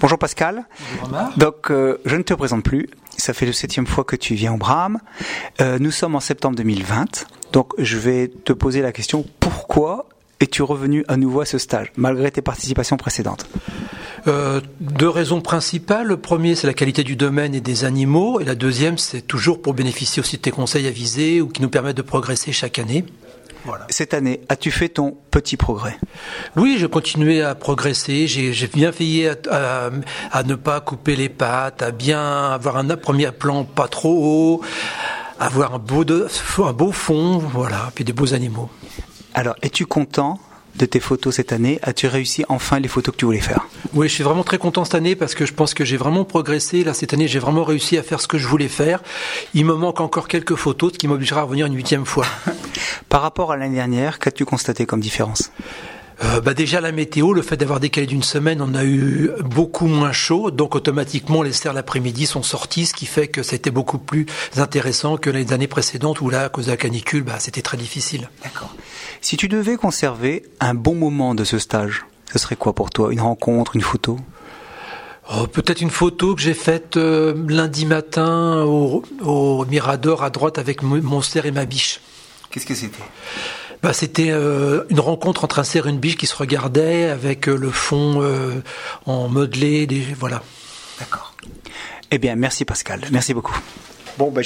Bonjour Pascal. Bonjour Omar. Donc, je ne te présente plus. Ça fait la 7e fois que tu viens au Braham. Nous sommes en septembre 2020. Donc, je vais te poser la question, pourquoi es-tu revenu à nouveau à ce stage, malgré tes participations précédentes? Deux raisons principales. Le premier, c'est la qualité du domaine et des animaux. Et la deuxième, c'est toujours pour bénéficier aussi de tes conseils avisés ou qui nous permettent de progresser chaque année. Voilà. Cette année, as-tu fait ton petit progrès? Oui, j'ai continué à progresser. J'ai bien veillé à ne pas couper les pattes, à bien avoir un premier plan pas trop haut, avoir un beau fond, voilà, puis des beaux animaux. Alors, es-tu content de tes photos cette année? As-tu réussi enfin les photos que tu voulais faire? Oui, je suis vraiment très content cette année parce que je pense que j'ai vraiment progressé. Là, cette année, j'ai vraiment réussi à faire ce que je voulais faire. Il me manque encore quelques photos, ce qui m'obligera à revenir une 8e fois. Par rapport à l'année dernière, qu'as-tu constaté comme différence? Déjà la météo, le fait d'avoir décalé d'une semaine, on a eu beaucoup moins chaud, donc automatiquement les cerfs l'après-midi sont sortis, ce qui fait que c'était beaucoup plus intéressant que les années précédentes où là, à cause de la canicule, c'était très difficile. D'accord. Si tu devais conserver un bon moment de ce stage, ce serait quoi pour toi? Une rencontre, une photo? Peut-être une photo que j'ai faite lundi matin au Mirador à droite avec mon cerf et ma biche. Qu'est-ce que c'était? C'était une rencontre entre un cerf et une biche qui se regardaient avec le fond en modelé, voilà. D'accord. Eh bien, merci Pascal, merci beaucoup. Bon,